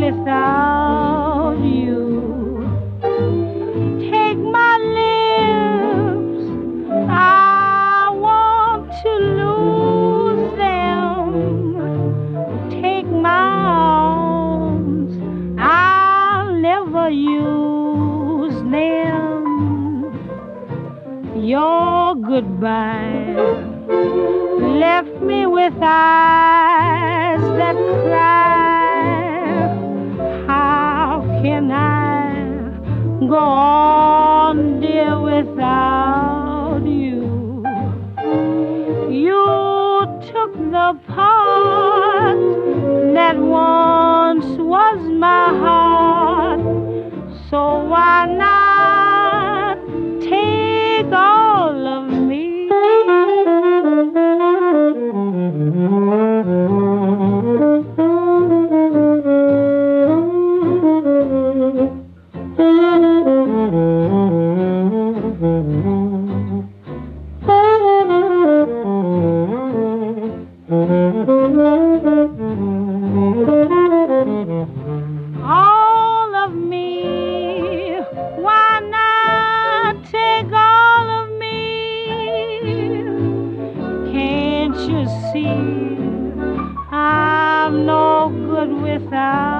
without you. Take my lips, I want to lose them. Take my arms, I'll never use them. Your goodbye left me with eyes that cry. How can I go on, dear, without you? You took the part that once was my heart, so why not take all of me? All of me, why not take all of me? Can't you see I'm no good without